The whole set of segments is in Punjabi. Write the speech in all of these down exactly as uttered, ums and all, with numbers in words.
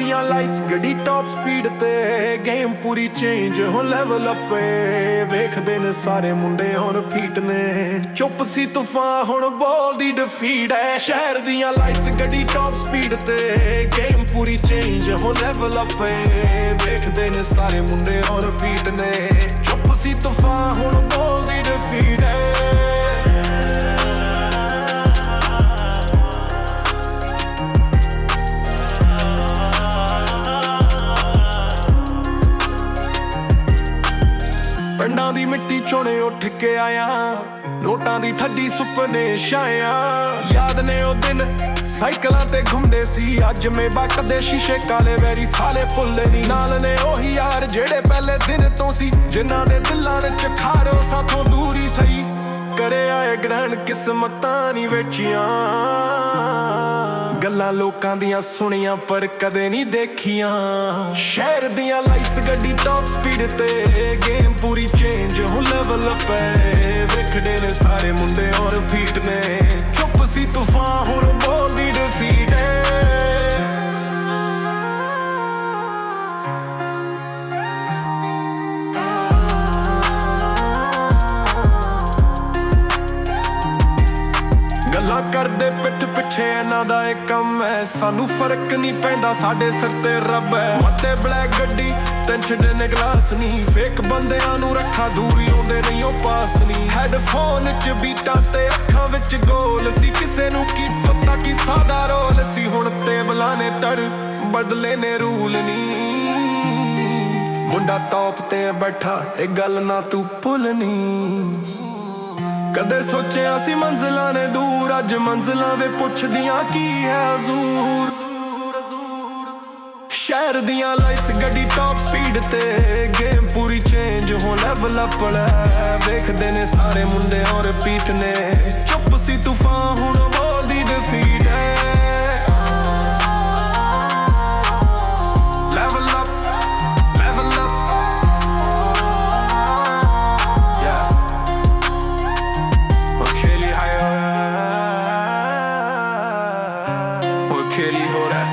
ਦੀਆਂ ਲਾਈਟਸ ਗੱਡੀ ਟੌਪ ਸਪੀਡ ਤੇ ਗੇਮ ਪੂਰੀ ਚੇਂਜ ਹੋ ਲੈਵਲ ਅਪ ਏ ਵੇਖਦੇ ਨੇ ਸਾਰੇ ਮੁੰਡੇ ਹੁਣ ਫੀਟ ਨੇ ਚੁੱਪ ਸੀ ਤੂਫਾਨ ਹੁਣ ਬੋਲਦੀ ਡਿਫੀਟ ਐ ਸ਼ਹਿਰ ਦੀਆਂ ਲਾਈਟਸ ਗੱਡੀ ਟੌਪ ਸਪੀਡ ਤੇ ਗੇਮ ਪੂਰੀ ਚੇਂਜ ਹੋ ਲੈਵਲ ਅਪ ਏ ਵੇਖਦੇ ਨੇ ਸਾਰੇ ਮੁੰਡੇ ਹੁਣ ਫੀਟ ਨੇ ਚੁੱਪ ਸੀ ਤੂਫਾਨ ਹੁਣ ਬੋਲਦੀ ਡਿਫੀਟ ਐ ਪਿੰਡਾਂ ਦੀ ਮਿੱਟੀ ਚੋਣੇ ਉੱਠ ਕੇ ਆਇਆ ਨੋਟਾਂ ਦੀ ਠੱਡੀ ਸੁਪਨੇ ਛਾਇਆ ਯਾਦ ਨੇ ਉਹ ਦਿਨ ਸਾਈਕਲਾਂ ਤੇ ਘੁੰਮਦੇ ਸੀ ਅੱਜ ਮੇ ਬੱਕ ਦੇ ਸ਼ੀਸ਼ੇ ਕਾਲੇ ਵੈਰੀ ਸਾਲੇ ਭੁੱਲੇ ਨੀ ਨਾਲ ਨੇ ਉਹੀ ਯਾਰ ਜਿਹੜੇ ਪਹਿਲੇ ਦਿਨ ਤੋਂ ਸੀ ਜਿਨ੍ਹਾਂ ਦੇ ਦਿਲਾਂ ਵਿੱਚ ਖਾੜੋ ਸਾਥੋਂ ਦੂਰੀ ਸਹੀ ਕਰੇ ਆਏ ਗ੍ਰਹਿਣ ਕਿਸਮਤਾਂ ਨੀ ਵੇਚੀਆਂ ਗੱਲਾਂ ਲੋਕਾਂ ਦੀਆਂ ਸੁਣੀਆਂ ਪਰ ਕਦੇ ਨਹੀਂ ਦੇਖੀਆਂ ਸ਼ਹਿਰ ਦੀਆਂ ਲਾਈਟਸ ਗੱਡੀ ਟੌਪ ਸਪੀਡ ਤੇ ਗੇਮ ਪੂਰੀ ਚੇਂਜ ਹੋ ਲੈਵਲ ਅਪ ਏ ਵੇਖਦੇ ਨੇ ਸਾਰੇ ਮੁੰਡੇ ਔਰ ਫੀਟ ਨੇ ਚੁੱਪ ਸੀ ਤੂਫਾਨ ਹੁਣ ਬੋਲਦੀ ਡਿਫੀਟ ਏ ਗੱਲਾਂ ਕਰਦੇ ਪਿੱਠ ਪਿੱਛੇ ਇਹਨਾਂ ਦਾ ਇਹ ਕੰਮ ਹੈ ਸਾਨੂੰ ਫਰਕ ਨਹੀਂ ਪੈਂਦਾ ਸਾਡੇ ਸਿਰ ਤੇ ਰੱਬ ਹੈ ਮੱਤੇ ਬਲੈਕ ਗੱਡੀ ਟੈਂਸ਼ਡੇ ਨੇ ਗਲਾਸ ਨਹੀਂ ਫੇਕ ਬੰਦਿਆਂ ਨੂੰ ਰੱਖਾ ਦੂਰੀ ਆਉਂਦੇ ਨਹੀਂ ਉਹ ਪਾਸ ਨਹੀਂ ਹੈਡਫੋਨ ਚ ਬੀਟਾਂ ਤੇ ਅੱਖਾਂ ਵਿੱਚ ਗੋਲ ਸੀ ਕਿਸੇ ਨੂੰ ਕੀ ਪਤਾ ਕੀ ਸਾਦਾ ਰੋਲ ਸੀ ਹੁਣ ਟੇਬਲਾਂ ਨੇ ਟੜ ਬਦਲੇ ਨੇ ਰੂਲ ਨਹੀਂ ਮੁੰਡਾ ਟੌਪ ਤੇ ਬੈਠਾ ਇਹ ਗੱਲ ਨਾ ਤੂੰ ਭੁੱਲਣੀ ਕਦੇ ਸੋਚਿਆ ਸੀ ਮੰਜ਼ਿਲਾਂ ਨੇ ਦੂਰ ਅੱਜ ਮੰਜ਼ਿਲਾਂ ਵੇ ਪੁੱਛਦੀਆਂ ਕੀ ਹੈ ਹਜ਼ੂਰ ਸ਼ਹਿਰ ਦੀਆਂ ਲਾਈਟਸ ਗੱਡੀ ਟੌਪ ਸਪੀਡ ਤੇ ਗੇਮ ਪੂਰੀ ਚੇਂਜ ਹੋ ਲੈਵਲ ਅਪ ਲੈ ਵੇਖਦੇ ਨੇ ਸਾਰੇ ਮੁੰਡੇ ਔਰ ਰਿਪੀਟ ਨੇ ਚੁੱਪ ਸੀ ਤੂਫਾਨ ਹੁਣ ਬੋਲਦੀ ਡਿਫੀਟ ਹੈ level up level up Kelly ho that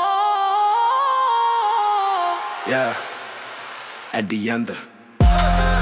yeah at the end